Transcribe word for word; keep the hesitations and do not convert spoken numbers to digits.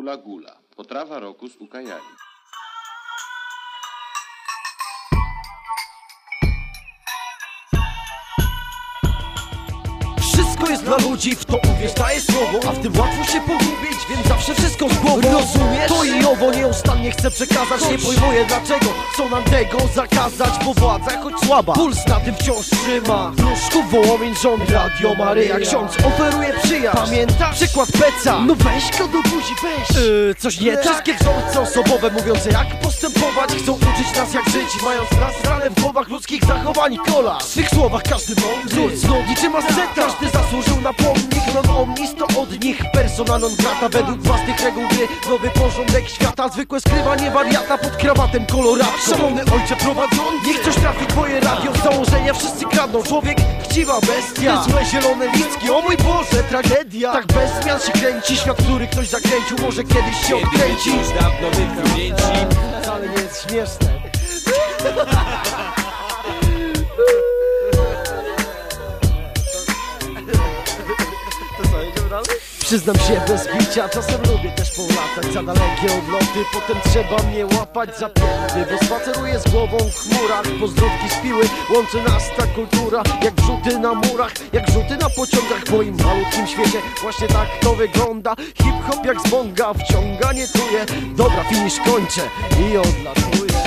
Gula Gula. Potrawa roku z ukajali. Wszystko jest dla ludzi, w to uwierz, daje słowo. A w tym łatwo się pogubić, więc zawsze wszystko z głową. Rozumiesz? To i owo nieustannie chcę przekazać. Nie pojmuję dlaczego chcą nam tego zakazać. Bo władza choć słaba, puls na tym wciąż trzyma. Wróżków Wołomin rząd Radio Maryja. Ksiądz oferuje przyjaźń. Pamiętasz? Przykład Peca. No weź go do buzi, weź. Yy, coś nie tak? Wszystkie wzorce osobowe mówiące jak postępować. Chcą uczyć nas jak żyć, mając nasrane w głowach ludzkich zachowań kola. W swych słowach każdy mądry, wzór niczym asceta. Każdy zasłużył na pomnik, non omnis to od nich persona non grata. Według własnych reguł gry, nowy porządek świata. Zwykłe skrywanie wariata pod krawatem kolorato. Szalony ojcze prowadzący, niech coś trafi twoje radio. Z założenia wszyscy kradną, człowiek chciwa bestia. Te złe zielone listki, o mój Boże, tragedia. Tak bez zmian się kręci świat, który ktoś zakręcił. Może kiedyś się odkręci. Już dawno wykrwięci. Wcale nie jest śmieszne. Przyznam się bez bicia, czasem lubię też polatać za dalekie odloty. Potem trzeba mnie łapać za pięty, bo spaceruję z głową w chmurach. Pozdrówki z piły, łączy nas ta kultura. Jak wrzuty na murach, jak wrzuty na pociągach. W moim malutkim świecie właśnie tak to wygląda. Hip-hop jak z bonga, wciąga, nie truje. Dobra, finisz kończę i odlatuję.